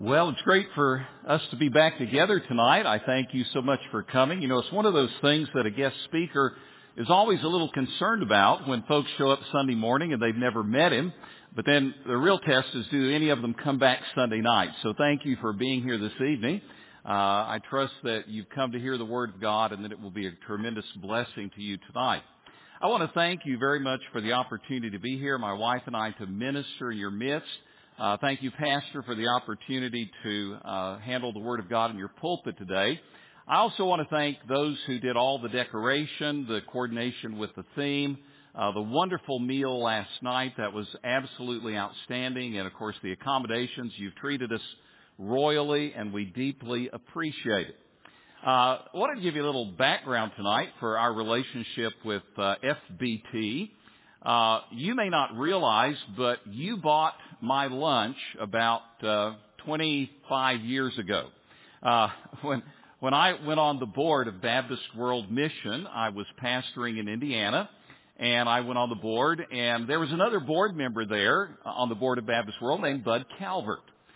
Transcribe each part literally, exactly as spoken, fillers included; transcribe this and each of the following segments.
Well, it's great for us to be back together tonight. I thank you so much for coming. You know, it's one of those things that a guest speaker is always a little concerned about when folks show up Sunday morning and they've never met him. But then the real test is, do any of them come back Sunday night? So thank you for being here this evening. Uh, I trust that you've come to hear the Word of God and that it will be a tremendous blessing to you tonight. I want to thank you very much for the opportunity to be here, my wife and I, to minister in your midst. Uh, thank you, Pastor, for the opportunity to uh, handle the Word of God in your pulpit today. I also want to thank those who did all the decoration, the coordination with the theme, uh, the wonderful meal last night. That was absolutely outstanding. And, of course, the accommodations. You've treated us royally, and we deeply appreciate it. Uh, I wanted to give you a little background tonight for our relationship with uh, F B T. Uh, you may not realize, but you bought my lunch about uh, twenty-five years ago. Uh, when when I went on the board of Baptist World Mission, I was pastoring in Indiana, and I went on the board, and there was another board member there on the board of Baptist World named Bud Calvert.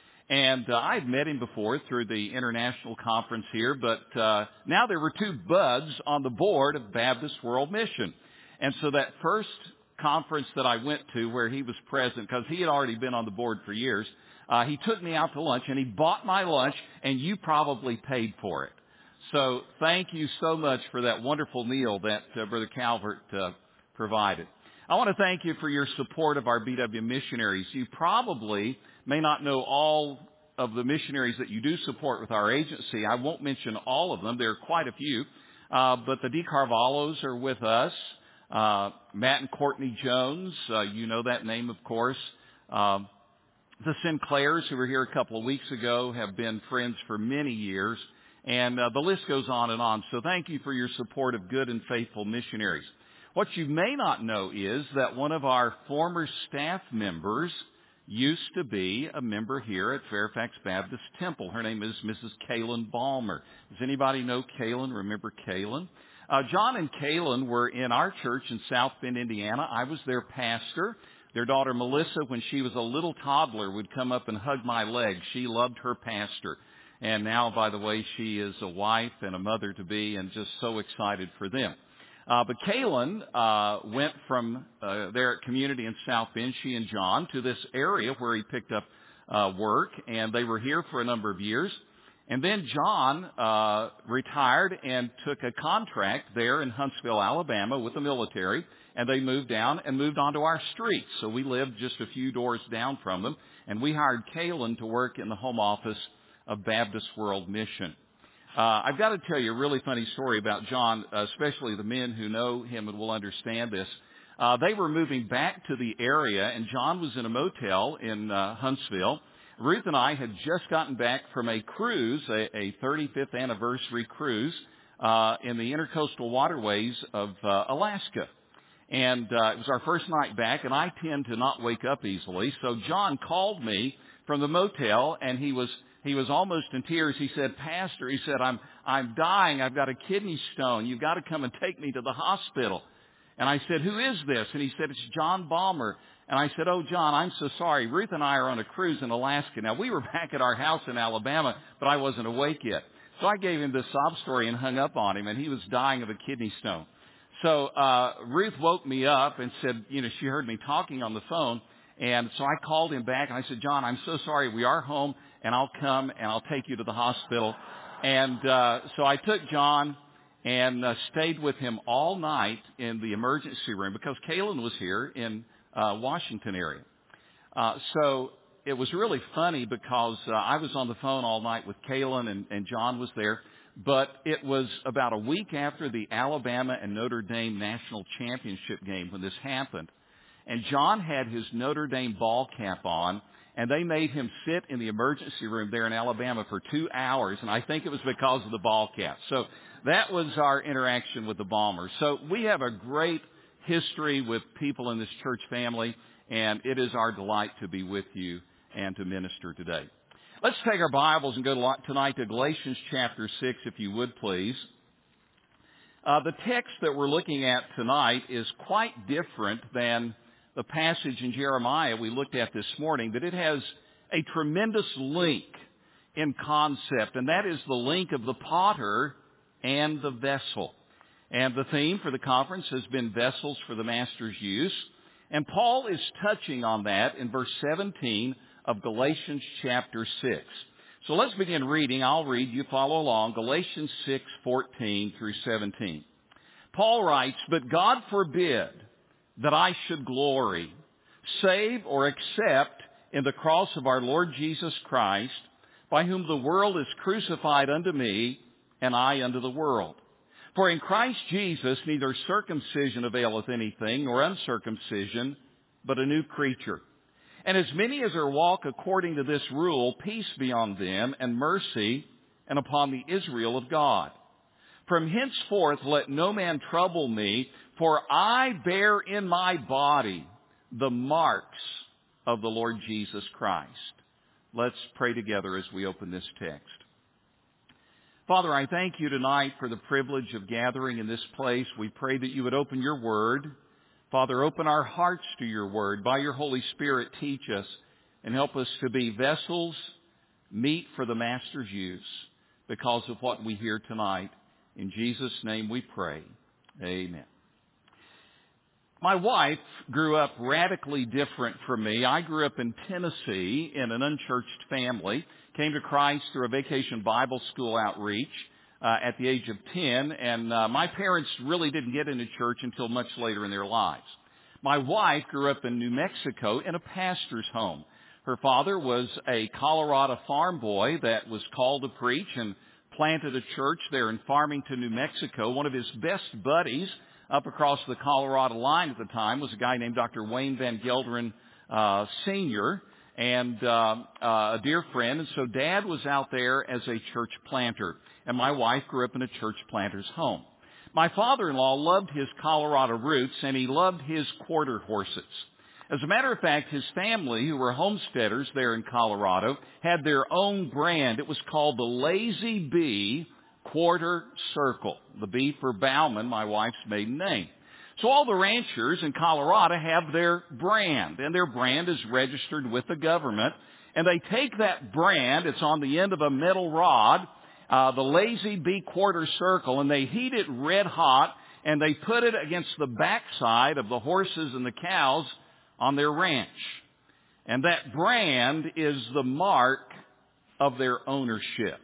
And uh, I had met him before through the international conference here, but uh, now there were two Buds on the board of Baptist World Mission. And so that first conference that I went to where he was present, because he had already been on the board for years, uh, he took me out to lunch, and he bought my lunch, and you probably paid for it. So thank you so much for that wonderful meal that uh, Brother Calvert uh, provided. I want to thank you for your support of our B W missionaries. You probably may not know all of the missionaries that you do support with our agency. I won't mention all of them. There are quite a few. Uh, but the DeCarvalhos are with us. Uh, Matt and Courtney Jones, uh, you know that name, of course. Um, the Sinclairs, who were here a couple of weeks ago, have been friends for many years. And uh, the list goes on and on. So thank you for your support of good and faithful missionaries. What you may not know is that one of our former staff members used to be a member here at Fairfax Baptist Temple. Her name is Missus Kaylin Balmer. Does anybody know Kaylin? Remember Kaylin? Uh, John and Kaylin were in our church in South Bend, Indiana. I was their pastor. Their daughter Melissa, when she was a little toddler, would come up and hug my leg. She loved her pastor. And now, by the way, she is a wife and a mother-to-be, and just so excited for them. Uh, but Kaylin uh, went from uh, there at Community in South Bend, she and John, to this area where he picked up uh, work, and they were here for a number of years. And then John uh, retired and took a contract there in Huntsville, Alabama with the military, and they moved down and moved onto our street. So we lived just a few doors down from them, and we hired Kaylin to work in the home office of Baptist World Mission. Uh, I've got to tell you a really funny story about John, uh, especially the men who know him and will understand this. Uh, they were moving back to the area, and John was in a motel in uh, Huntsville. Ruth and I had just gotten back from a cruise, a, a thirty-fifth anniversary cruise uh, in the intercoastal waterways of uh, Alaska. And uh, it was our first night back, and I tend to not wake up easily. So John called me from the motel, and he was he was almost in tears. He said, "Pastor," he said, I'm I'm dying. I've got a kidney stone. You've got to come and take me to the hospital." And I said, "Who is this?" And he said, "It's John Balmer." And I said, "Oh, John, I'm so sorry. Ruth and I are on a cruise in Alaska." Now, we were back at our house in Alabama, but I wasn't awake yet. So I gave him this sob story and hung up on him, and he was dying of a kidney stone. So uh Ruth woke me up and said, you know, she heard me talking on the phone. And so I called him back, and I said, "John, I'm so sorry. We are home, and I'll come, and I'll take you to the hospital." And uh so I took John and uh, stayed with him all night in the emergency room because Kaylin was here in uh Washington area. Uh so it was really funny because uh, I was on the phone all night with Kaylin, and, and John was there. But it was about a week after the Alabama and Notre Dame national championship game when this happened. And John had his Notre Dame ball cap on, and they made him sit in the emergency room there in Alabama for two hours, and I think it was because of the ball cap. So that was our interaction with the Balmers. So we have a great history with people in this church family, and it is our delight to be with you and to minister today. Let's take our Bibles and go to, tonight to Galatians chapter six, if you would, please. Uh, the text that we're looking at tonight is quite different than the passage in Jeremiah we looked at this morning, but it has a tremendous link in concept, and that is the link of the potter and the vessel. And the theme for the conference has been vessels for the master's use. And Paul is touching on that in verse seventeen of Galatians chapter six. So let's begin reading. I'll read. You follow along. Galatians six, fourteen through seventeen. Paul writes, "But God forbid that I should glory, save or except in the cross of our Lord Jesus Christ, by whom the world is crucified unto me, and I unto the world. For in Christ Jesus neither circumcision availeth anything, nor uncircumcision, but a new creature. And as many as are walk according to this rule, peace be on them, and mercy, and upon the Israel of God. From henceforth let no man trouble me, for I bear in my body the marks of the Lord Jesus Christ." Let's pray together as we open this text. Father, I thank you tonight for the privilege of gathering in this place. We pray that you would open your word. Father, open our hearts to your word. By your Holy Spirit, teach us and help us to be vessels meet for the master's use because of what we hear tonight. In Jesus' name we pray. Amen. My wife grew up radically different from me. I grew up in Tennessee in an unchurched family, came to Christ through a vacation Bible school outreach uh, at the age of ten, and uh, my parents really didn't get into church until much later in their lives. My wife grew up in New Mexico in a pastor's home. Her father was a Colorado farm boy that was called to preach and planted a church there in Farmington, New Mexico. One of his best buddies up across the Colorado line at the time was a guy named Doctor Wayne Van Gelderen uh, Senior, and uh, uh, a dear friend. And so Dad was out there as a church planter, and my wife grew up in a church planter's home. My father-in-law loved his Colorado roots, and he loved his quarter horses. As a matter of fact, his family, who were homesteaders there in Colorado, had their own brand. It was called the Lazy Bee Quarter Circle. The B for Bauman, my wife's maiden name. So all the ranchers in Colorado have their brand, and their brand is registered with the government. And they take that brand, it's on the end of a metal rod, uh, the Lazy Bee Quarter Circle, and they heat it red hot, and they put it against the backside of the horses and the cows on their ranch. And that brand is the mark of their ownership.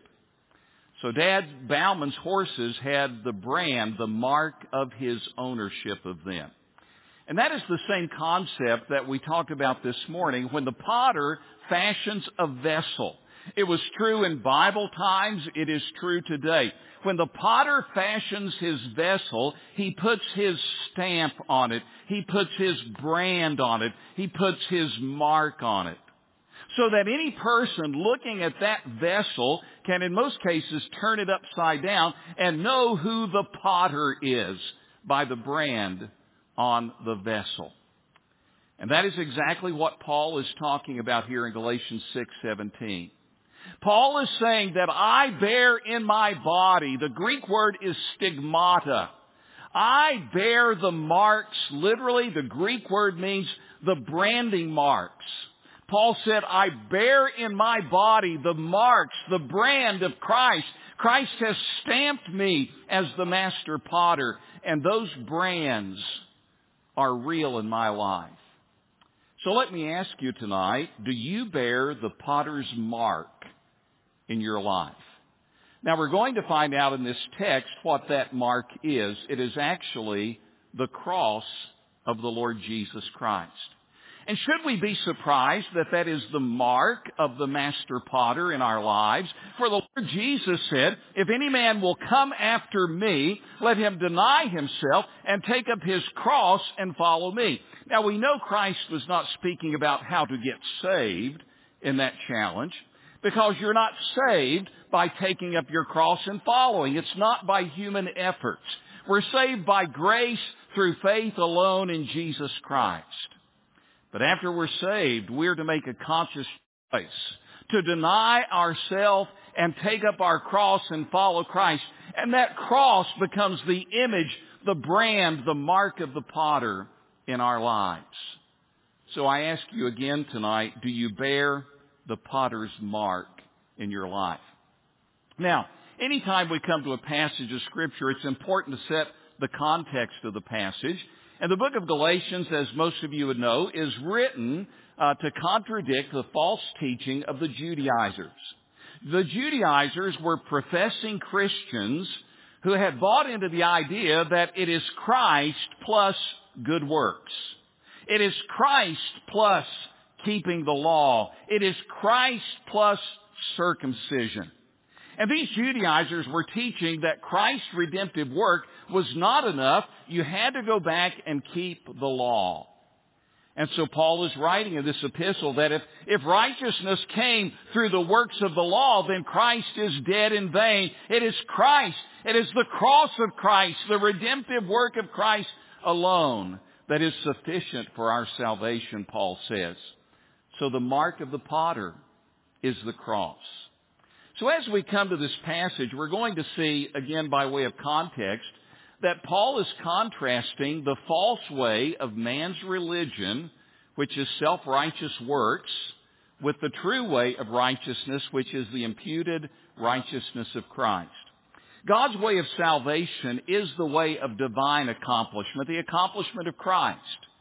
So Dad Bauman's horses had the brand, the mark of his ownership of them. And that is the same concept that we talked about this morning when the potter fashions a vessel. It was true in Bible times. It is true today. When the potter fashions his vessel, he puts his stamp on it. He puts his brand on it. He puts his mark on it. So that any person looking at that vessel can, in most cases, turn it upside down and know who the potter is by the brand on the vessel. And that is exactly what Paul is talking about here in Galatians six seventeen. Paul is saying that I bear in my body, the Greek word is stigmata. I bear the marks, literally the Greek word means the branding marks. Paul said, I bear in my body the marks, the brand of Christ. Christ has stamped me as the master potter, and those brands are real in my life. So let me ask you tonight, do you bear the potter's mark in your life? Now we're going to find out in this text what that mark is. It is actually the cross of the Lord Jesus Christ. And should we be surprised that that is the mark of the master potter in our lives? For the Lord Jesus said, if any man will come after me, let him deny himself and take up his cross and follow me. Now we know Christ was not speaking about how to get saved in that challenge, because you're not saved by taking up your cross and following. It's not by human efforts. We're saved by grace through faith alone in Jesus Christ. But after we're saved, we're to make a conscious choice to deny ourselves and take up our cross and follow Christ. And that cross becomes the image, the brand, the mark of the potter in our lives. So I ask you again tonight, do you bear the potter's mark in your life. Now, anytime we come to a passage of Scripture, it's important to set the context of the passage. And the book of Galatians, as most of you would know, is written uh, to contradict the false teaching of the Judaizers. The Judaizers were professing Christians who had bought into the idea that it is Christ plus good works. It is Christ plus keeping the law. It is Christ plus circumcision. And these Judaizers were teaching that Christ's redemptive work was not enough. You had to go back and keep the law. And so Paul is writing in this epistle that if, if righteousness came through the works of the law, then Christ is dead in vain. It is Christ. It is the cross of Christ, the redemptive work of Christ alone that is sufficient for our salvation, Paul says. So the mark of the potter is the cross. So as we come to this passage, we're going to see, again by way of context, that Paul is contrasting the false way of man's religion, which is self-righteous works, with the true way of righteousness, which is the imputed righteousness of Christ. God's way of salvation is the way of divine accomplishment, the accomplishment of Christ.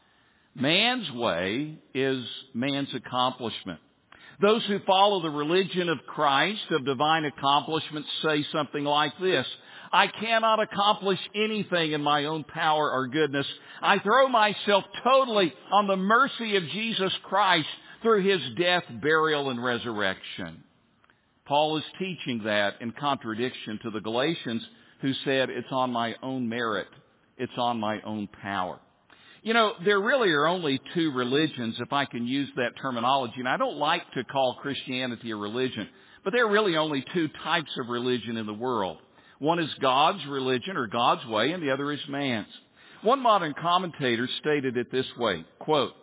Man's way is man's accomplishment. Those who follow the religion of Christ, of divine accomplishment, say something like this: I cannot accomplish anything in my own power or goodness. I throw myself totally on the mercy of Jesus Christ through His death, burial, and resurrection. Paul is teaching that in contradiction to the Galatians who said, it's on my own merit. It's on my own power. You know, there really are only two religions, if I can use that terminology. And I don't like to call Christianity a religion, but there are really only two types of religion in the world. One is God's religion or God's way, and the other is man's. One modern commentator stated it this way, quote,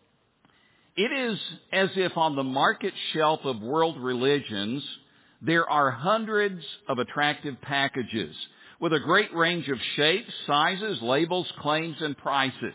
it is as if on the market shelf of world religions, there are hundreds of attractive packages with a great range of shapes, sizes, labels, claims, and prices.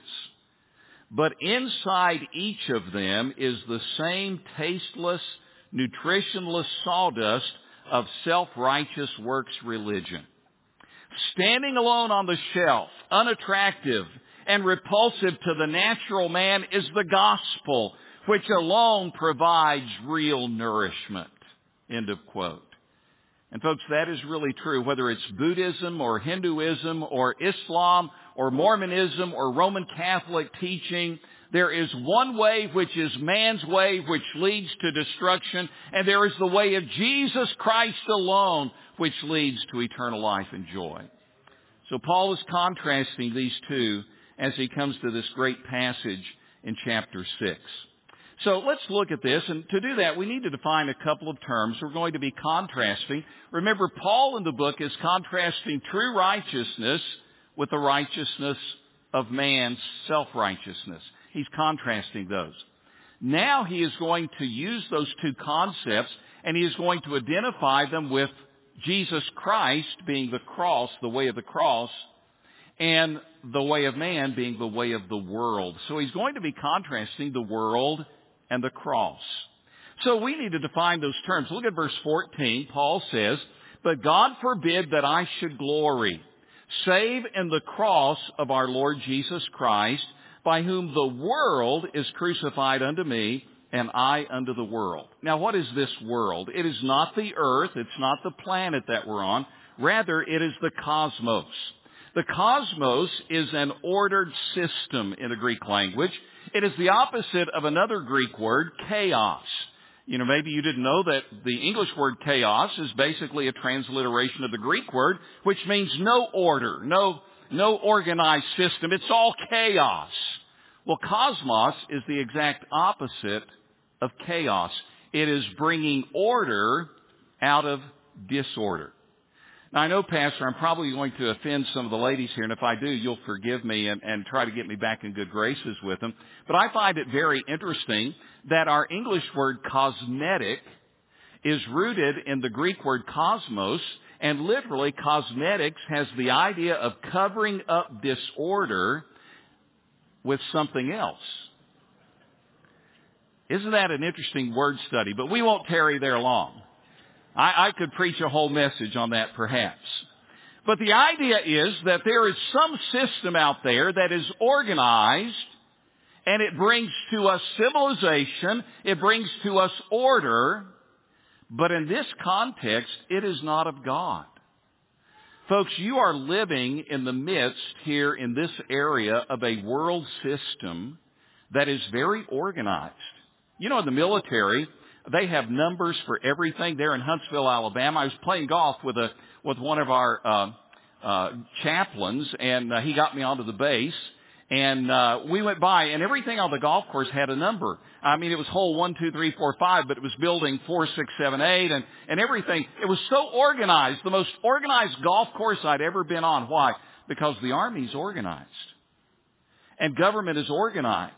But inside each of them is the same tasteless, nutritionless sawdust of self-righteous works religion. Standing alone on the shelf, unattractive and repulsive to the natural man, is the gospel, which alone provides real nourishment. End of quote. And folks, that is really true, whether it's Buddhism or Hinduism or Islam or Mormonism or Roman Catholic teaching. There is one way which is man's way, which leads to destruction, and there is the way of Jesus Christ alone, which leads to eternal life and joy. So Paul is contrasting these two as he comes to this great passage in chapter six. So let's look at this, and to do that, we need to define a couple of terms. We're going to be contrasting. Remember, Paul in the book is contrasting true righteousness with the righteousness of man's self-righteousness. He's contrasting those. Now he is going to use those two concepts, and he is going to identify them with Jesus Christ being the cross, the way of the cross, and the way of man being the way of the world. So he's going to be contrasting the world and the cross. So we need to define those terms. Look at verse fourteen. Paul says, but God forbid that I should glory, save in the cross of our Lord Jesus Christ, by whom the world is crucified unto me, and I unto the world. Now, what is this world? It is not the earth. It's not the planet that we're on. Rather, it is the cosmos. The cosmos is an ordered system in the Greek language. It is the opposite of another Greek word, chaos. You know, maybe you didn't know that the English word chaos is basically a transliteration of the Greek word, which means no order, no, no organized system. It's all chaos. Well, cosmos is the exact opposite of chaos. It is bringing order out of disorder. Now, I know, Pastor, I'm probably going to offend some of the ladies here, and if I do, you'll forgive me and, and try to get me back in good graces with them. But I find it very interesting that our English word cosmetic is rooted in the Greek word cosmos, and literally cosmetics has the idea of covering up disorder with something else. Isn't that an interesting word study? But we won't tarry there long. I, I could preach a whole message on that perhaps. But the idea is that there is some system out there that is organized, and it brings to us civilization, it brings to us order, but in this context, it is not of God. Folks, you are living in the midst here in this area of a world system that is very organized. You know, in the military, they have numbers for everything. There in Huntsville, Alabama, I was playing golf with a with one of our uh, uh, chaplains, and uh, he got me onto the base. And uh, we went by, and everything on the golf course had a number. I mean, it was hole one, two, three, four, five, but it was building four, six, seven, eight, and, and everything. It was so organized, the most organized golf course I'd ever been on. Why? Because the Army's organized. And government is organized.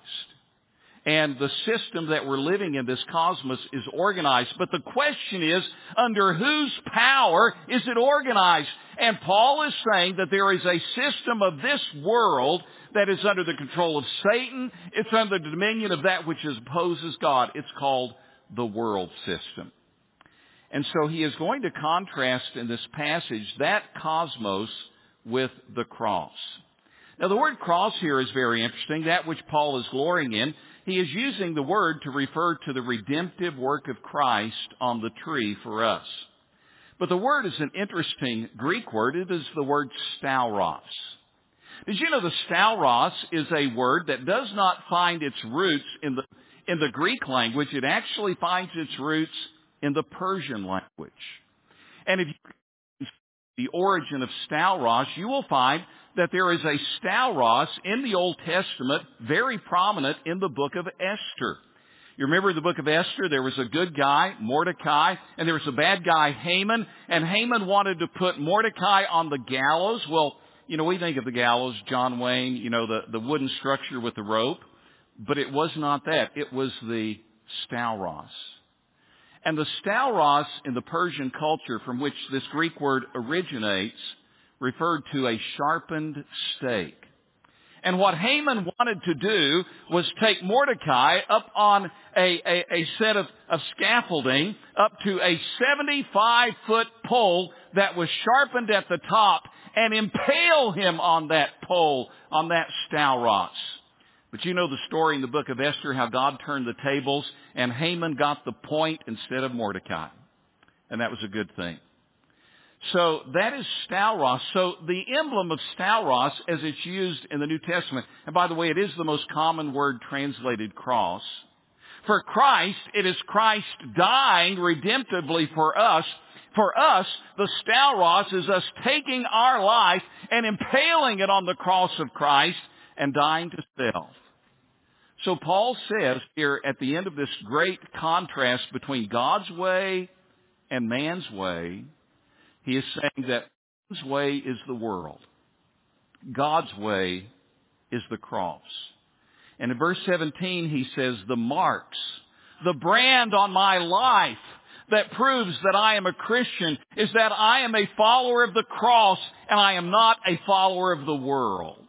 And the system that we're living in, this cosmos, is organized. But the question is, under whose power is it organized? And Paul is saying that there is a system of this world that is under the control of Satan. It's under the dominion of that which opposes God. It's called the world system. And so he is going to contrast in this passage that cosmos with the cross. Now the word cross here is very interesting, that which Paul is glorying in. He is using the word to refer to the redemptive work of Christ on the tree for us. But the word is an interesting Greek word. It is the word stauros. Did you know the stauros is a word that does not find its roots in the, in the Greek language. It actually finds its roots in the Persian language. And if you the origin of stauros, you will find that there is a stauros in the Old Testament, very prominent in the book of Esther. You remember the book of Esther? There was a good guy, Mordecai, and there was a bad guy, Haman. And Haman wanted to put Mordecai on the gallows. Well, you know, we think of the gallows, John Wayne, you know, the, the wooden structure with the rope. But it was not that. It was the stauros. And the stauros in the Persian culture from which this Greek word originates referred to a sharpened stake. And what Haman wanted to do was take Mordecai up on a, a, a set of, of scaffolding up to a seventy-five foot pole that was sharpened at the top and impale him on that pole, on that stauros. But you know the story in the book of Esther, how God turned the tables and Haman got the point instead of Mordecai. And that was a good thing. So that is stauros. So the emblem of stauros as it's used in the New Testament, and by the way, it is the most common word translated cross. For Christ, it is Christ dying redemptively for us. For us, the stauros is us taking our life and impaling it on the cross of Christ and dying to self. So Paul says here at the end of this great contrast between God's way and man's way, he is saying that God's way is the world. God's way is the cross. And in verse seventeen he says, the marks, the brand on my life that proves that I am a Christian is that I am a follower of the cross and I am not a follower of the world.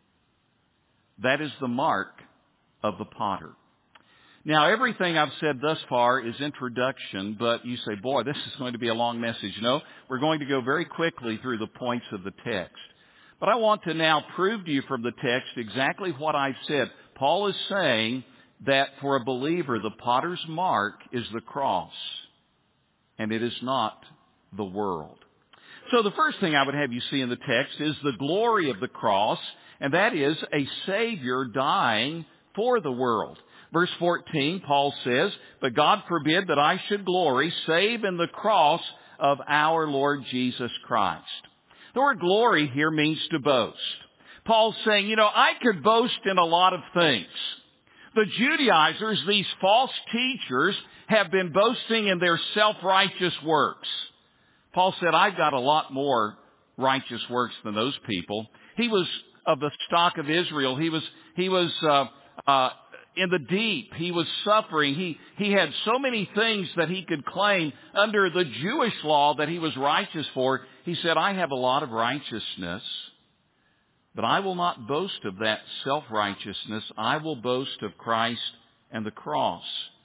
That is the mark of the potter. Now, everything I've said thus far is introduction, but you say, boy, this is going to be a long message. No, we're going to go very quickly through the points of the text. But I want to now prove to you from the text exactly what I've said. Paul is saying that for a believer, the potter's mark is the cross, and it is not the world. So the first thing I would have you see in the text is the glory of the cross, and that is a Savior dying for the world. Verse fourteen, Paul says, but God forbid that I should glory save in the cross of our Lord Jesus Christ. The word glory here means to boast. Paul's saying, you know, I could boast in a lot of things. The Judaizers, these false teachers, have been boasting in their self-righteous works. Paul said, I've got a lot more righteous works than those people. He was of the stock of Israel. He was, he was, uh, uh, in the deep. He was suffering. He, he had so many things that he could claim under the Jewish law that he was righteous for. He said, I have a lot of righteousness, but I will not boast of that self-righteousness. I will boast of Christ and the cross.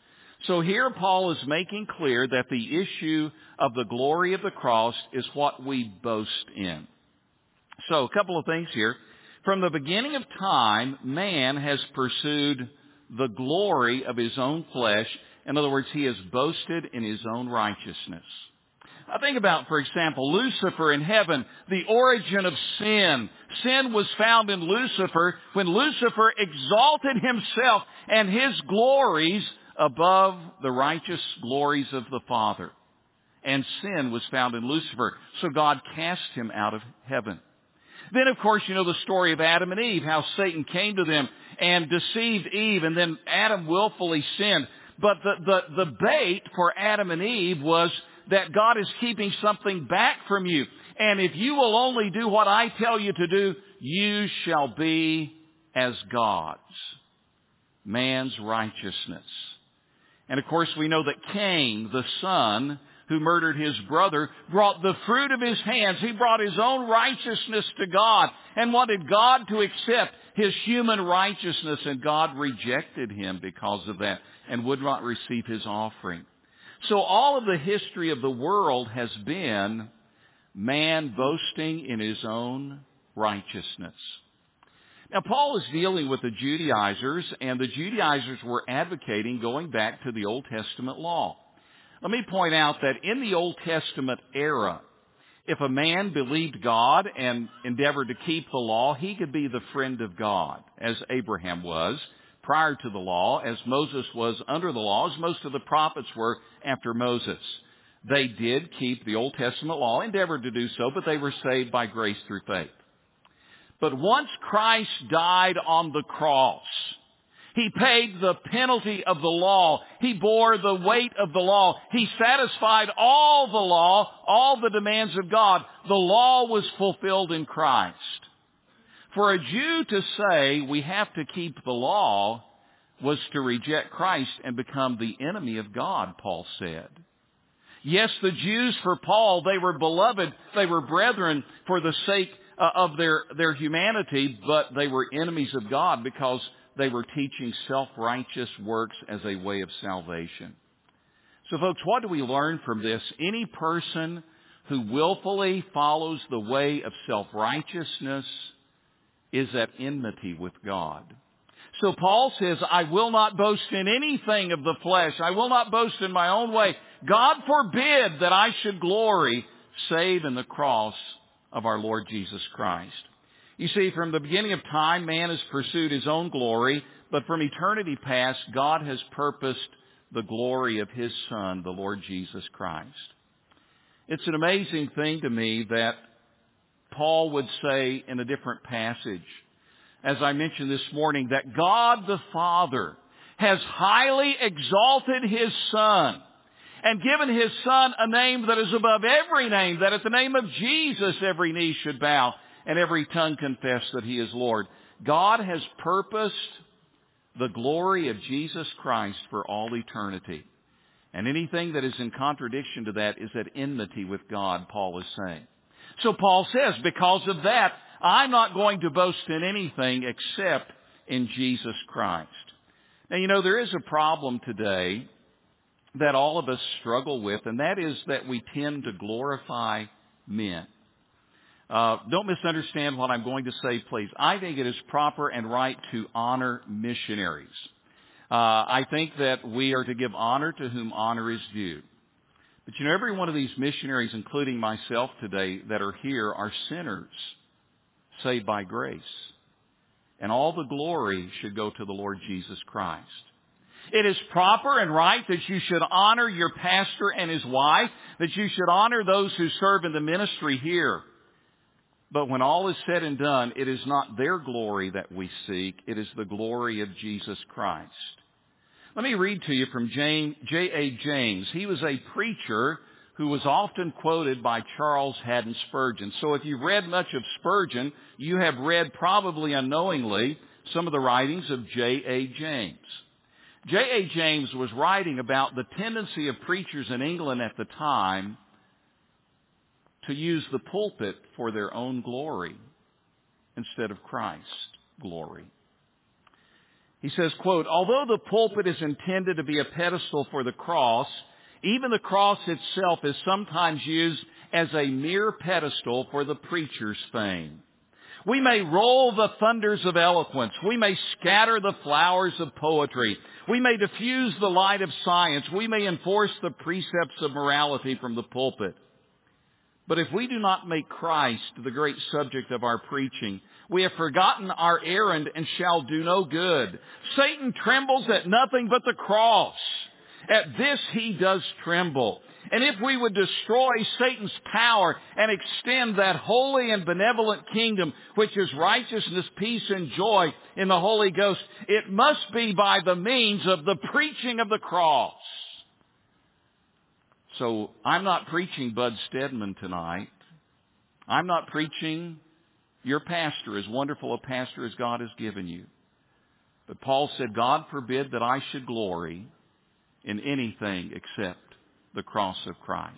So here Paul is making clear that the issue of the glory of the cross is what we boast in. So a couple of things here. From the beginning of time, man has pursued the glory of his own flesh. In other words, he has boasted in his own righteousness. I think about, for example, Lucifer in heaven, the origin of sin. Sin was found in Lucifer when Lucifer exalted himself and his glories above the righteous glories of the Father. And sin was found in Lucifer. So God cast him out of heaven. Then, of course, you know the story of Adam and Eve, how Satan came to them and deceived Eve, and then Adam willfully sinned. But the, the, the bait for Adam and Eve was that God is keeping something back from you. And if you will only do what I tell you to do, you shall be as gods. Man's righteousness. And of course, we know that Cain, the son who murdered his brother, brought the fruit of his hands. He brought his own righteousness to God and wanted God to accept his human righteousness, and God rejected him because of that and would not receive his offering. So all of the history of the world has been man boasting in his own righteousness. Now, Paul is dealing with the Judaizers, and the Judaizers were advocating going back to the Old Testament law. Let me point out that in the Old Testament era, if a man believed God and endeavored to keep the law, he could be the friend of God, as Abraham was prior to the law, as Moses was under the law, as most of the prophets were after Moses. They did keep the Old Testament law, endeavored to do so, but they were saved by grace through faith. But once Christ died on the cross, He paid the penalty of the law. He bore the weight of the law. He satisfied all the law, all the demands of God. The law was fulfilled in Christ. For a Jew to say we have to keep the law was to reject Christ and become the enemy of God, Paul said. Yes, the Jews for Paul, they were beloved, they were brethren for the sake uh, of their, their humanity, but they were enemies of God because they were teaching self-righteous works as a way of salvation. So folks, what do we learn from this? Any person who willfully follows the way of self-righteousness is at enmity with God. So Paul says, I will not boast in anything of the flesh. I will not boast in my own way. God forbid that I should glory save in the cross of our Lord Jesus Christ. You see, from the beginning of time, man has pursued his own glory, but from eternity past, God has purposed the glory of His Son, the Lord Jesus Christ. It's an amazing thing to me that Paul would say in a different passage, as I mentioned this morning, that God the Father has highly exalted His Son and given His Son a name that is above every name, that at the name of Jesus every knee should bow and every tongue confess that He is Lord. God has purposed the glory of Jesus Christ for all eternity. And anything that is in contradiction to that is at enmity with God, Paul is saying. So Paul says, because of that, I'm not going to boast in anything except in Jesus Christ. Now, you know, there is a problem today that all of us struggle with, and that is that we tend to glorify men. Uh, don't misunderstand what I'm going to say, please. I think it is proper and right to honor missionaries. Uh, I think that we are to give honor to whom honor is due. But you know, every one of these missionaries, including myself today, that are here are sinners saved by grace. And all the glory should go to the Lord Jesus Christ. It is proper and right that you should honor your pastor and his wife, that you should honor those who serve in the ministry here. But when all is said and done, it is not their glory that we seek. It is the glory of Jesus Christ. Let me read to you from J A James. He was a preacher who was often quoted by Charles Haddon Spurgeon. So if you've read much of Spurgeon, you have read probably unknowingly some of the writings of J A James. J A James was writing about the tendency of preachers in England at the time to use the pulpit for their own glory instead of Christ's glory. He says, quote, although the pulpit is intended to be a pedestal for the cross, even the cross itself is sometimes used as a mere pedestal for the preacher's fame. We may roll the thunders of eloquence. We may scatter the flowers of poetry. We may diffuse the light of science. We may enforce the precepts of morality from the pulpit. But if we do not make Christ the great subject of our preaching, we have forgotten our errand and shall do no good. Satan trembles at nothing but the cross. At this he does tremble. And if we would destroy Satan's power and extend that holy and benevolent kingdom, which is righteousness, peace, and joy in the Holy Ghost, it must be by the means of the preaching of the cross. So I'm not preaching Bud Stedman tonight. I'm not preaching your pastor, as wonderful a pastor as God has given you. But Paul said, God forbid that I should glory in anything except the cross of Christ.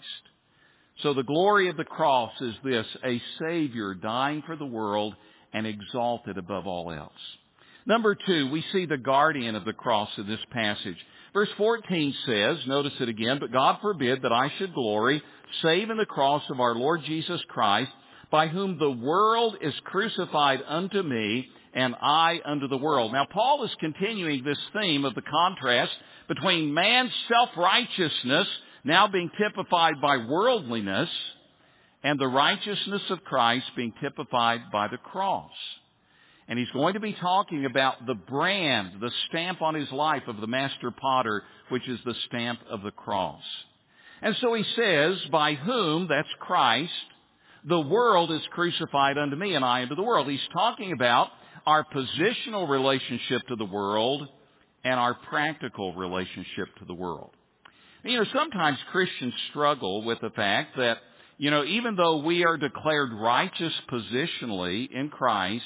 So the glory of the cross is this, a Savior dying for the world and exalted above all else. Number two, we see the guardian of the cross in this passage. Verse fourteen says, notice it again, but God forbid that I should glory, save in the cross of our Lord Jesus Christ, by whom the world is crucified unto me, and I unto the world. Now, Paul is continuing this theme of the contrast between man's self-righteousness, now being typified by worldliness, and the righteousness of Christ being typified by the cross. And he's going to be talking about the brand, the stamp on his life of the master potter, which is the stamp of the cross. And so he says, by whom, that's Christ, the world is crucified unto me, and I unto the world. He's talking about our positional relationship to the world and our practical relationship to the world. You know, sometimes Christians struggle with the fact that, you know, even though we are declared righteous positionally in Christ,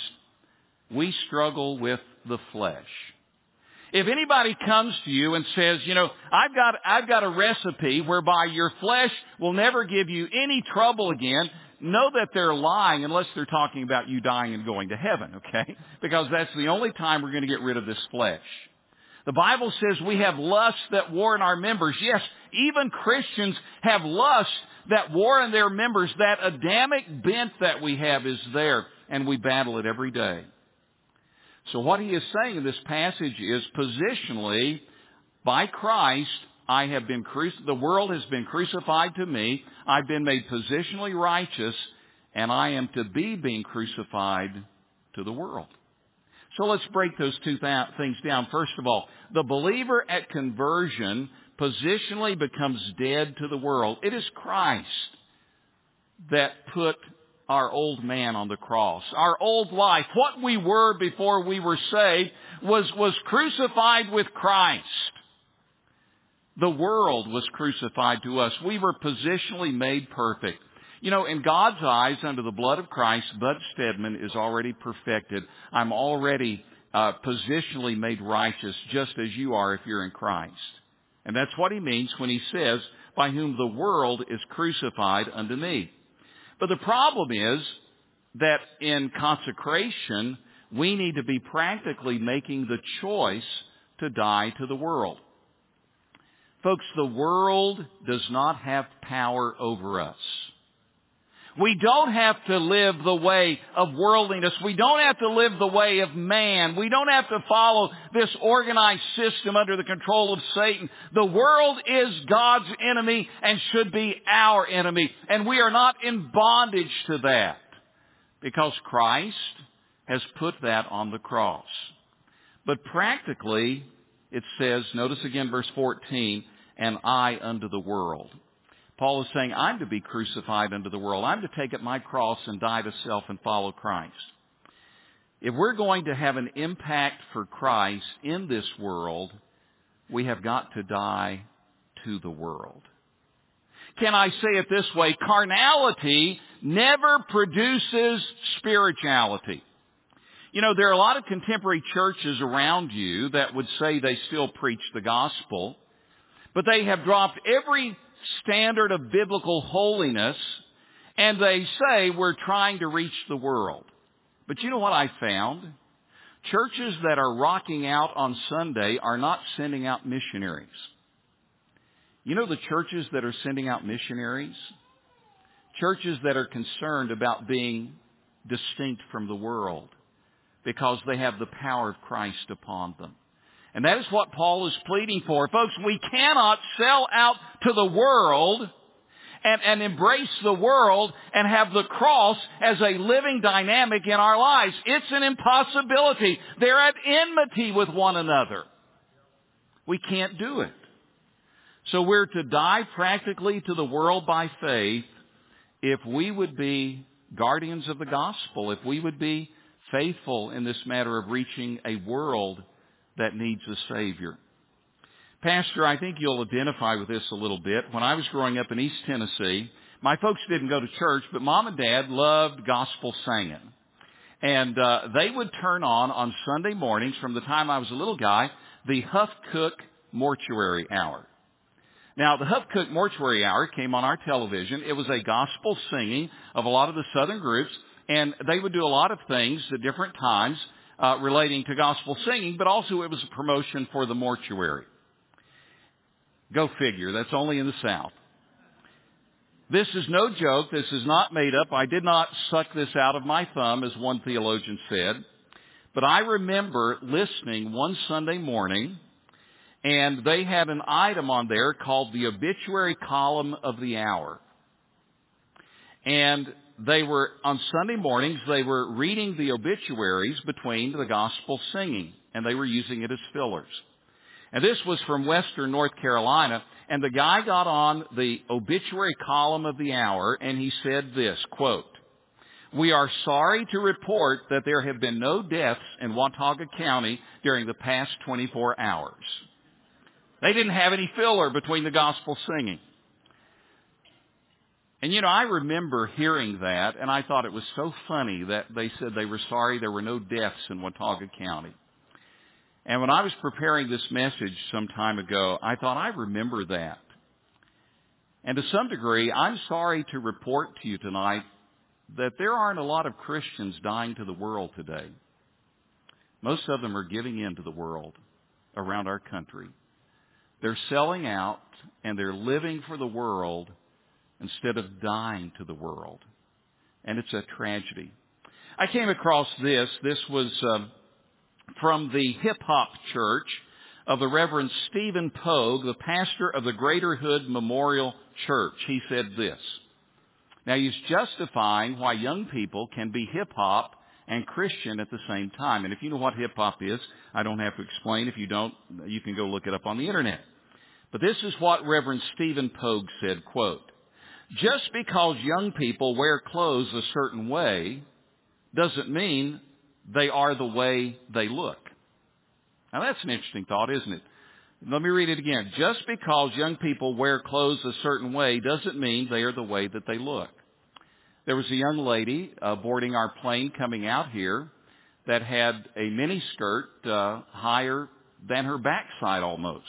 we struggle with the flesh. If anybody comes to you and says, you know, I've got, I've got a recipe whereby your flesh will never give you any trouble again, know that they're lying unless they're talking about you dying and going to heaven, okay? Because that's the only time we're going to get rid of this flesh. The Bible says we have lusts that war in our members. Yes, even Christians have lusts that war in their members. That Adamic bent that we have is there, and we battle it every day. So what he is saying in this passage is, positionally, by Christ, I have been crucified. The world has been crucified to me. I've been made positionally righteous, and I am to be being crucified to the world. So let's break those two th- things down. First of all, the believer at conversion positionally becomes dead to the world. It is Christ that put our old man on the cross. Our old life, what we were before we were saved, was, was crucified with Christ. The world was crucified to us. We were positionally made perfect. You know, in God's eyes, under the blood of Christ, Bud Stedman is already perfected. I'm already uh, positionally made righteous, just as you are if you're in Christ. And that's what he means when he says, by whom the world is crucified unto me. But the problem is that in consecration, we need to be practically making the choice to die to the world. Folks, the world does not have power over us. We don't have to live the way of worldliness. We don't have to live the way of man. We don't have to follow this organized system under the control of Satan. The world is God's enemy and should be our enemy. And we are not in bondage to that, because Christ has put that on the cross. But practically, it says, notice again verse fourteen, and I unto the world. Paul is saying, I'm to be crucified unto the world. I'm to take up my cross and die to self and follow Christ. If we're going to have an impact for Christ in this world, we have got to die to the world. Can I say it this way? Carnality never produces spirituality. You know, there are a lot of contemporary churches around you that would say they still preach the gospel, but they have dropped every standard of biblical holiness, and they say we're trying to reach the world. But you know what I found? Churches that are rocking out on Sunday are not sending out missionaries. You know the churches that are sending out missionaries? Churches that are concerned about being distinct from the world because they have the power of Christ upon them. And that is what Paul is pleading for. Folks, we cannot sell out to the world and, and embrace the world and have the cross as a living dynamic in our lives. It's an impossibility. They're at enmity with one another. We can't do it. So we're to die practically to the world by faith if we would be guardians of the gospel, if we would be faithful in this matter of reaching a world that needs a Savior. Pastor, I think you'll identify with this a little bit. When I was growing up in East Tennessee, my folks didn't go to church, but Mom and Dad loved gospel singing. And uh, they would turn on, on Sunday mornings, from the time I was a little guy, the Huff Cook Mortuary Hour. Now, the Huff Cook Mortuary Hour came on our television. It was a gospel singing of a lot of the southern groups, and they would do a lot of things at different times uh, relating to gospel singing, but also it was a promotion for the mortuary. Go figure. That's only in the South. This is no joke. This is not made up. I did not suck this out of my thumb, as one theologian said. But I remember listening one Sunday morning, and they had an item on there called the obituary column of the hour. And they were, on Sunday mornings, they were reading the obituaries between the gospel singing, and they were using it as fillers. And this was from Western North Carolina, and the guy got on the obituary column of the hour, and he said this, quote, "We are sorry to report that there have been no deaths in Watauga County during the past twenty-four hours. They didn't have any filler between the gospel singing. And, you know, I remember hearing that, and I thought it was so funny that they said they were sorry there were no deaths in Watauga County. And when I was preparing this message some time ago, I thought, I remember that. And to some degree, I'm sorry to report to you tonight that there aren't a lot of Christians dying to the world today. Most of them are giving in to the world around our country. They're selling out, and they're living for the world instead of dying to the world. And it's a tragedy. I came across this. This was uh, from the hip-hop church of the Reverend Stephen Pogue, the pastor of the Greater Hood Memorial Church. He said this. Now, he's justifying why young people can be hip-hop and Christian at the same time. And if you know what hip-hop is, I don't have to explain. If you don't, you can go look it up on the Internet. But this is what Reverend Stephen Pogue said, quote, "Just because young people wear clothes a certain way doesn't mean they are the way they look." Now, that's an interesting thought, isn't it? Let me read it again. Just because young people wear clothes a certain way doesn't mean they are the way that they look. There was a young lady uh, boarding our plane coming out here that had a miniskirt uh, higher than her backside almost.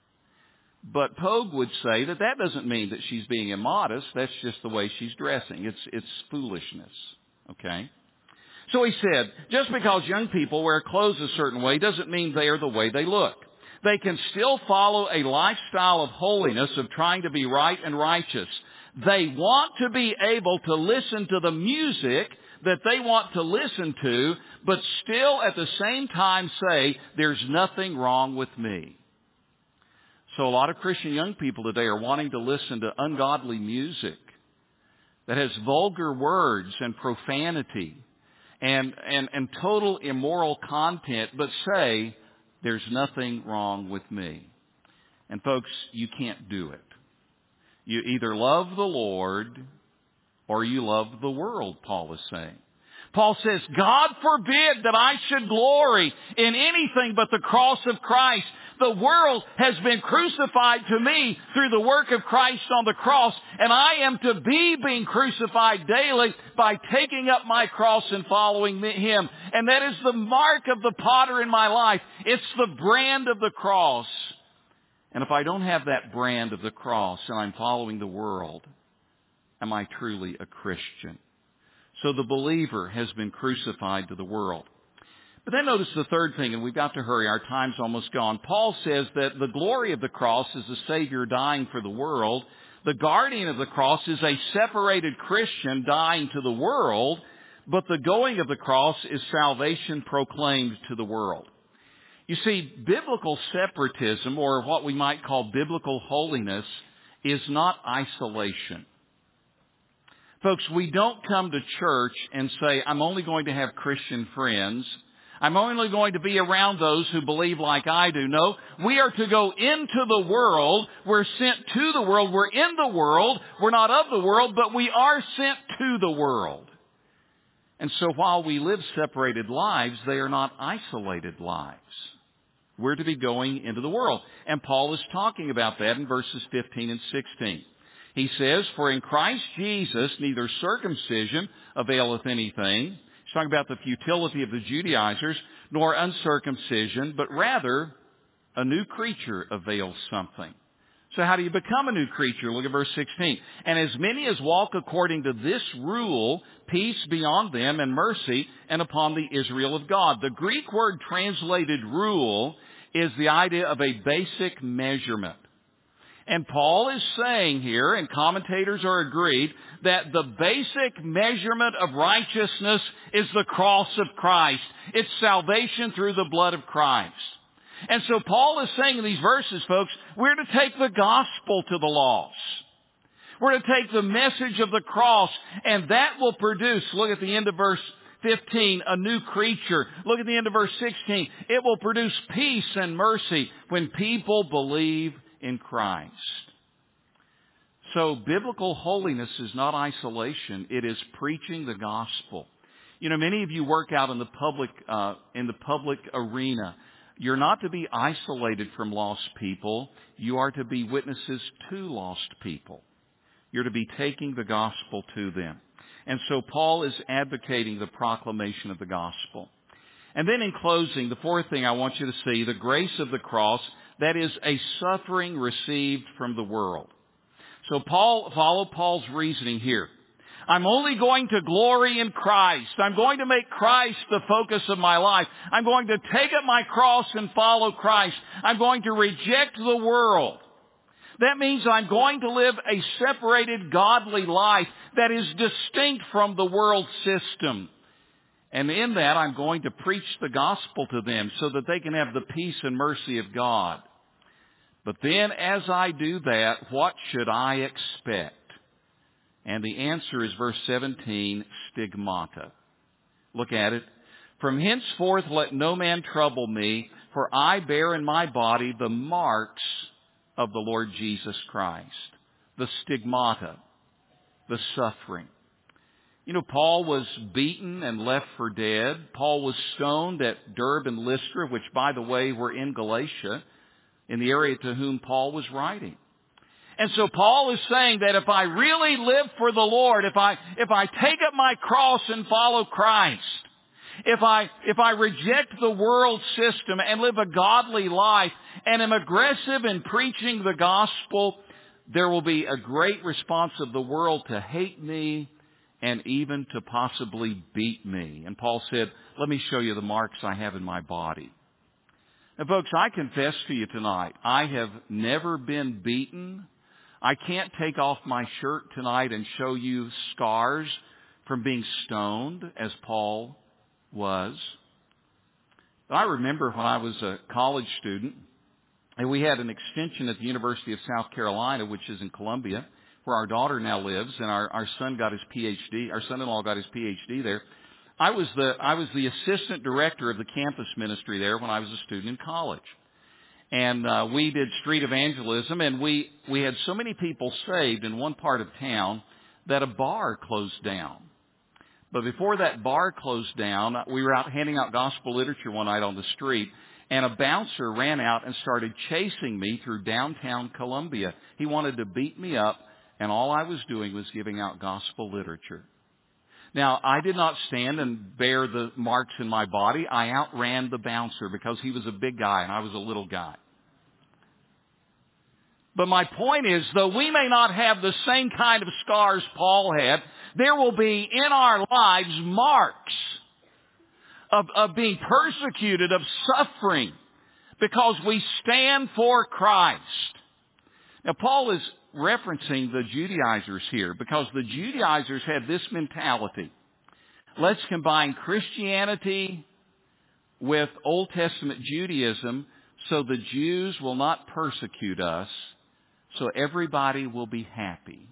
But Pogue would say that that doesn't mean that she's being immodest. That's just the way she's dressing. It's, it's foolishness. Okay? So he said, just because young people wear clothes a certain way doesn't mean they are the way they look. They can still follow a lifestyle of holiness, of trying to be right and righteous. They want to be able to listen to the music that they want to listen to, but still at the same time say, there's nothing wrong with me. So a lot of Christian young people today are wanting to listen to ungodly music that has vulgar words and profanity and, and, and total immoral content, but say, there's nothing wrong with me. And folks, you can't do it. You either love the Lord or you love the world, Paul is saying. Paul says, God forbid that I should glory in anything but the cross of Christ. The world has been crucified to me through the work of Christ on the cross, and I am to be being crucified daily by taking up my cross and following Him. And that is the mark of the potter in my life. It's the brand of the cross. And if I don't have that brand of the cross and I'm following the world, am I truly a Christian? So the believer has been crucified to the world. But then notice the third thing, and we've got to hurry. Our time's almost gone. Paul says that the glory of the cross is the Savior dying for the world. The guardian of the cross is a separated Christian dying to the world. But the going of the cross is salvation proclaimed to the world. You see, biblical separatism, or what we might call biblical holiness, is not isolation. Folks, we don't come to church and say, I'm only going to have Christian friends. I'm only going to be around those who believe like I do. No, we are to go into the world. We're sent to the world. We're in the world. We're not of the world, but we are sent to the world. And so while we live separated lives, they are not isolated lives. We're to be going into the world. And Paul is talking about that in verses fifteen and sixteen. He says, for in Christ Jesus neither circumcision availeth anything. He's talking about the futility of the Judaizers, nor uncircumcision, but rather a new creature avails something. So how do you become a new creature? Look at verse sixteen. And as many as walk according to this rule, peace be on them and mercy and upon the Israel of God. The Greek word translated rule is the idea of a basic measurement. And Paul is saying here, and commentators are agreed, that the basic measurement of righteousness is the cross of Christ. It's salvation through the blood of Christ. And so Paul is saying in these verses, folks, we're to take the gospel to the lost. We're to take the message of the cross, and that will produce, look at the end of verse fifteen, a new creature. Look at the end of verse sixteen. It will produce peace and mercy when people believe in Christ. So biblical holiness is not isolation. It is preaching the gospel. You know, many of you work out in the public, uh, in the public arena. You're not to be isolated from lost people. You are to be witnesses to lost people. You're to be taking the gospel to them. And so Paul is advocating the proclamation of the gospel. And then in closing, the fourth thing I want you to see, the grace of the cross, that is a suffering received from the world. So Paul, follow Paul's reasoning here. I'm only going to glory in Christ. I'm going to make Christ the focus of my life. I'm going to take up my cross and follow Christ. I'm going to reject the world. That means I'm going to live a separated godly life that is distinct from the world system. And in that, I'm going to preach the gospel to them so that they can have the peace and mercy of God. But then as I do that, what should I expect? And the answer is verse seventeen, stigmata. Look at it. From henceforth let no man trouble me, for I bear in my body the marks of the Lord Jesus Christ. The stigmata, the suffering. You know, Paul was beaten and left for dead. Paul was stoned at Derbe and Lystra, which, by the way, were in Galatia, in the area to whom Paul was writing. And so Paul is saying that if I really live for the Lord, if I, if I take up my cross and follow Christ, if I, if I reject the world system and live a godly life and am aggressive in preaching the gospel, there will be a great response of the world to hate me and even to possibly beat me. And Paul said, let me show you the marks I have in my body. Now, folks, I confess to you tonight, I have never been beaten. I can't take off my shirt tonight and show you scars from being stoned, as Paul was. I remember when I was a college student, and we had an extension at the University of South Carolina, which is in Columbia, where our daughter now lives, and our, our son got his P H D, our son-in-law got his P H D there. I was the, I was the assistant director of the campus ministry there when I was a student in college. And uh, we did street evangelism, and we, we had so many people saved in one part of town that a bar closed down. But before that bar closed down, we were out handing out gospel literature one night on the street, and a bouncer ran out and started chasing me through downtown Columbia. He wanted to beat me up, and all I was doing was giving out gospel literature. Now, I did not stand and bear the marks in my body. I outran the bouncer because he was a big guy and I was a little guy. But my point is, though we may not have the same kind of scars Paul had, there will be in our lives marks of, of being persecuted, of suffering, because we stand for Christ. Now, Paul is referencing the Judaizers here, because the Judaizers had this mentality. Let's combine Christianity with Old Testament Judaism so the Jews will not persecute us, so everybody will be happy.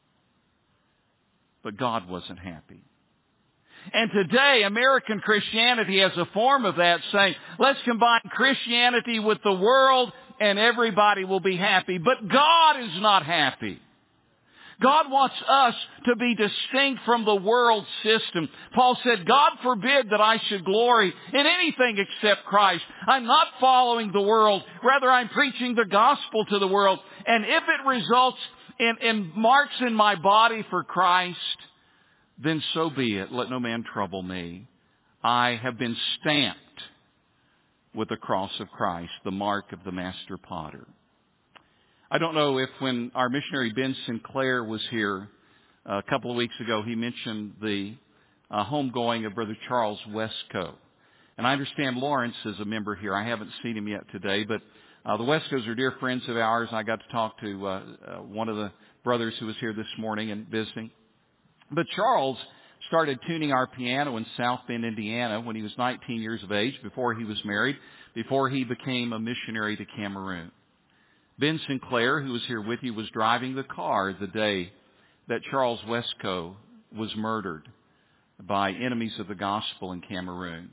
But God wasn't happy. And today, American Christianity has a form of that, saying, let's combine Christianity with the world and everybody will be happy. But God is not happy. God wants us to be distinct from the world system. Paul said, God forbid that I should glory in anything except Christ. I'm not following the world. Rather, I'm preaching the gospel to the world. And if it results in, in marks in my body for Christ, then so be it. Let no man trouble me. I have been stamped with the cross of Christ, the mark of the master potter. I don't know if when our missionary Ben Sinclair was here uh, a couple of weeks ago, he mentioned the uh, homegoing of Brother Charles Westco. And I understand Lawrence is a member here. I haven't seen him yet today, but uh, the Westcos are dear friends of ours. I got to talk to uh, uh, one of the brothers who was here this morning and visiting. But Charles started tuning our piano in South Bend, Indiana when he was nineteen years of age, before he was married, before he became a missionary to Cameroon. Ben Sinclair, who was here with you, was driving the car the day that Charles Westco was murdered by enemies of the gospel in Cameroon.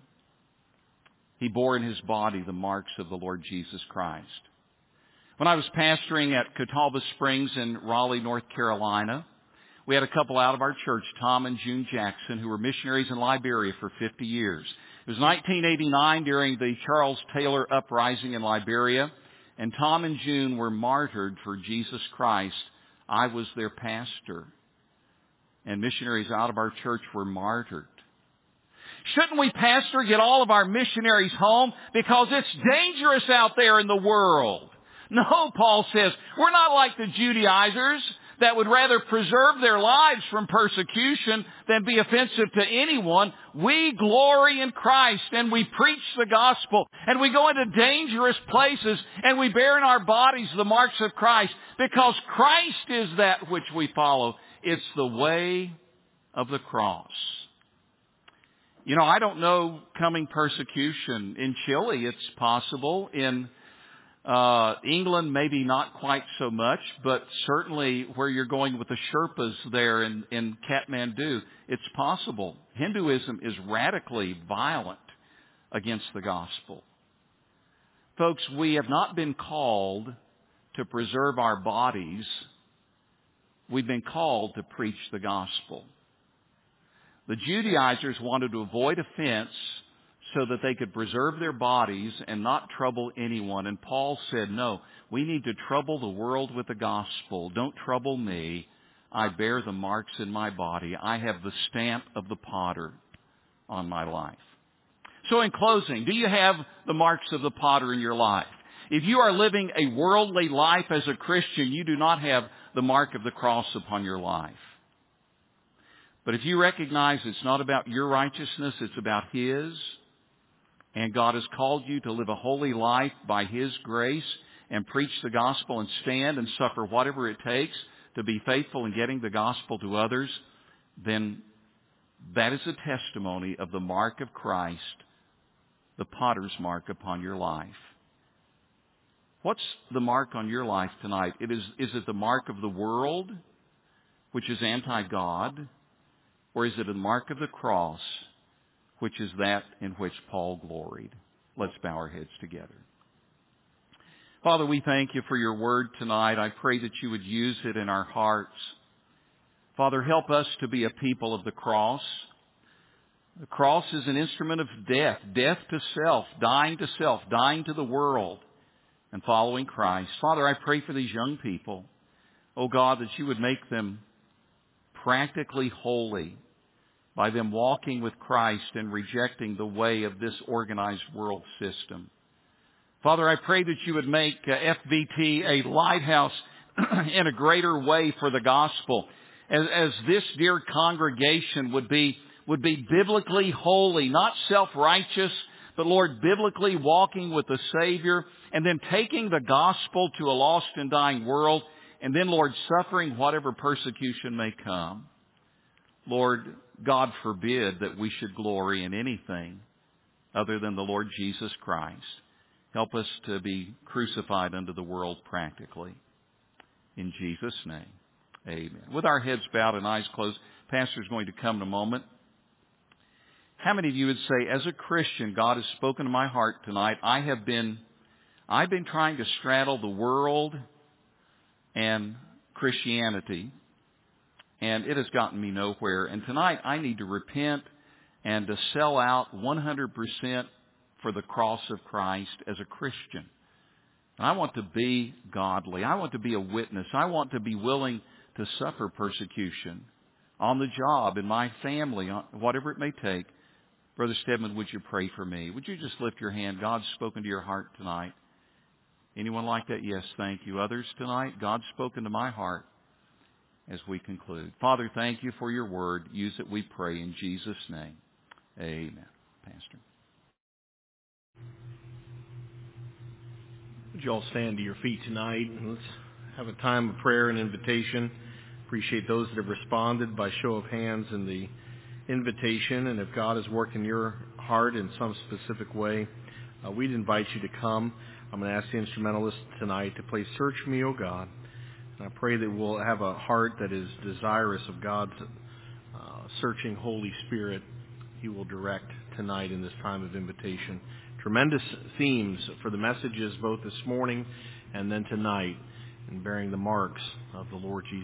He bore in his body the marks of the Lord Jesus Christ. When I was pastoring at Catawba Springs in Raleigh, North Carolina, we had a couple out of our church, Tom and June Jackson, who were missionaries in Liberia for fifty years. It was nineteen eighty-nine during the Charles Taylor uprising in Liberia, and Tom and June were martyred for Jesus Christ. I was their pastor, and missionaries out of our church were martyred. Shouldn't we, pastor, get all of our missionaries home? Because it's dangerous out there in the world. No, Paul says, we're not like the Judaizers that would rather preserve their lives from persecution than be offensive to anyone. We glory in Christ, and we preach the gospel, and we go into dangerous places, and we bear in our bodies the marks of Christ, because Christ is that which we follow. It's the way of the cross. You know, I don't know coming persecution in Chile. It's possible. In Uh, England, maybe not quite so much, but certainly where you're going with the Sherpas there in, in Kathmandu, it's possible. Hinduism is radically violent against the gospel. Folks, we have not been called to preserve our bodies. We've been called to preach the gospel. The Judaizers wanted to avoid offense so that they could preserve their bodies and not trouble anyone. And Paul said, no, we need to trouble the world with the gospel. Don't trouble me. I bear the marks in my body. I have the stamp of the potter on my life. So in closing, do you have the marks of the potter in your life? If you are living a worldly life as a Christian, you do not have the mark of the cross upon your life. But if you recognize it's not about your righteousness, it's about His, and God has called you to live a holy life by His grace and preach the gospel and stand and suffer whatever it takes to be faithful in getting the gospel to others, then that is a testimony of the mark of Christ, the potter's mark upon your life. What's the mark on your life tonight? It is, is it the mark of the world, which is anti-God, or is it the mark of the cross, which is that in which Paul gloried? Let's bow our heads together. Father, we thank You for Your word tonight. I pray that You would use it in our hearts. Father, help us to be a people of the cross. The cross is an instrument of death, death to self, dying to self, dying to the world, and following Christ. Father, I pray for these young people, oh God, that You would make them practically holy by them walking with Christ and rejecting the way of this organized world system. Father, I pray that You would make uh, F B T a lighthouse in a greater way for the gospel, as, as this dear congregation would be would be biblically holy, not self-righteous, but Lord, biblically walking with the Savior, and then taking the gospel to a lost and dying world, and then, Lord, suffering whatever persecution may come. Lord, God forbid that we should glory in anything other than the Lord Jesus Christ. Help us to be crucified unto the world practically. In Jesus' name, amen. With our heads bowed and eyes closed, Pastor's going to come in a moment. How many of you would say, as a Christian, God has spoken to my heart tonight. I have been, I've been trying to straddle the world and Christianity, and it has gotten me nowhere. And tonight I need to repent and to sell out one hundred percent for the cross of Christ as a Christian. And I want to be godly. I want to be a witness. I want to be willing to suffer persecution on the job, in my family, whatever it may take. Brother Stedman, would you pray for me? Would you just lift your hand? God's spoken to your heart tonight. Anyone like that? Yes, thank you. Others tonight? God's spoken to my heart as we conclude. Father, thank you for your word. Use it, we pray, in Jesus' name. Amen. Pastor. Would you all stand to your feet tonight and let's have a time of prayer and invitation. Appreciate those that have responded by show of hands in the invitation, and if God has worked in your heart in some specific way, uh, we'd invite you to come. I'm going to ask the instrumentalist tonight to play Search Me, O God. And I pray that we'll have a heart that is desirous of God's uh, searching Holy Spirit. He will direct tonight in this time of invitation. Tremendous themes for the messages both this morning and then tonight, in bearing the marks of the Lord Jesus.